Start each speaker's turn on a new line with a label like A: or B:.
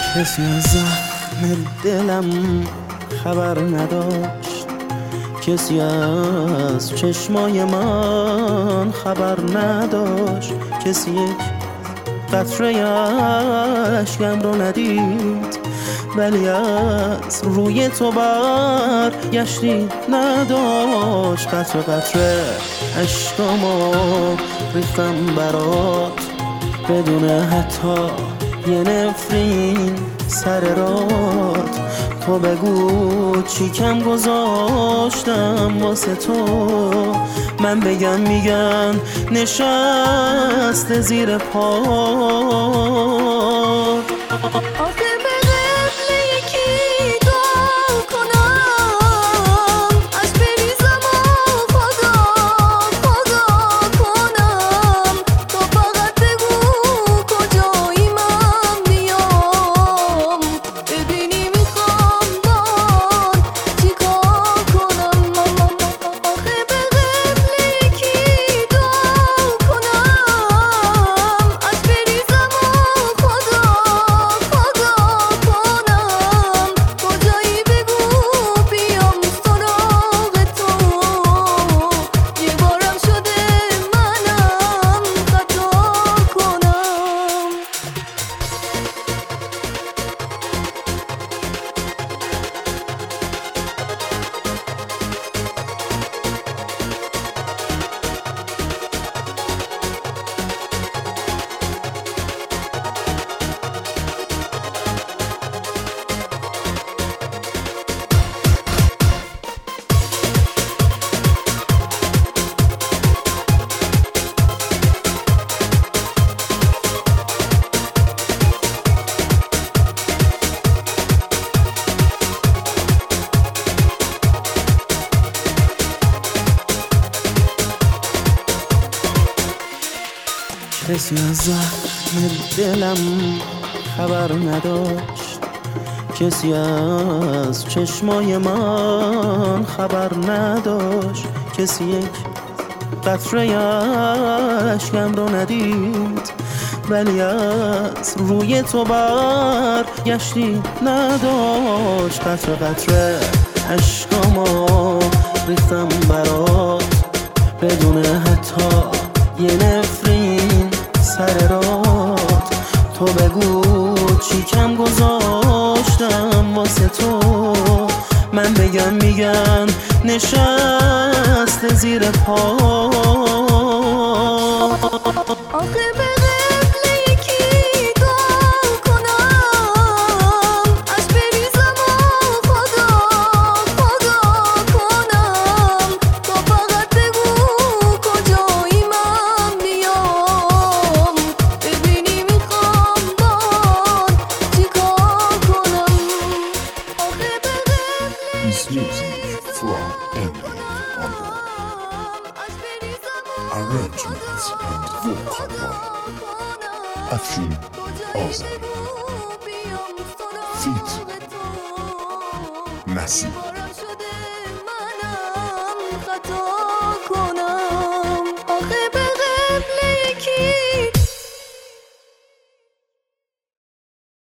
A: کسی از زخم دلم خبر نداشت، کسی از چشمای من خبر نداشت، کسی یک قطره اشکم رو ندید، ولی از روی تو برگشتی نداشت. قطره قطره اشکامو ریختم برات، بدون حتی یه نفرین سر رات. تو بگو چی کم گذاشتم واسه تو، من بگم میگن نشسته زیر پا. کسی از زخم دلم خبر نداشت، کسی از چشمای من خبر نداشت، کسی یک قطره اشکم رو ندید، ولی از روی تو برگشتی نداشت. قطره قطره اشکامو ریختم برات، بدون حتی یه نفرین سر رات. تو بگو چی کم گذاشتم واسه تو، من بگم میگن نشسته زیر پا.
B: Music from Emily Humble. Arrangements and vocal by Afshin Ozari. Feat. Nasib.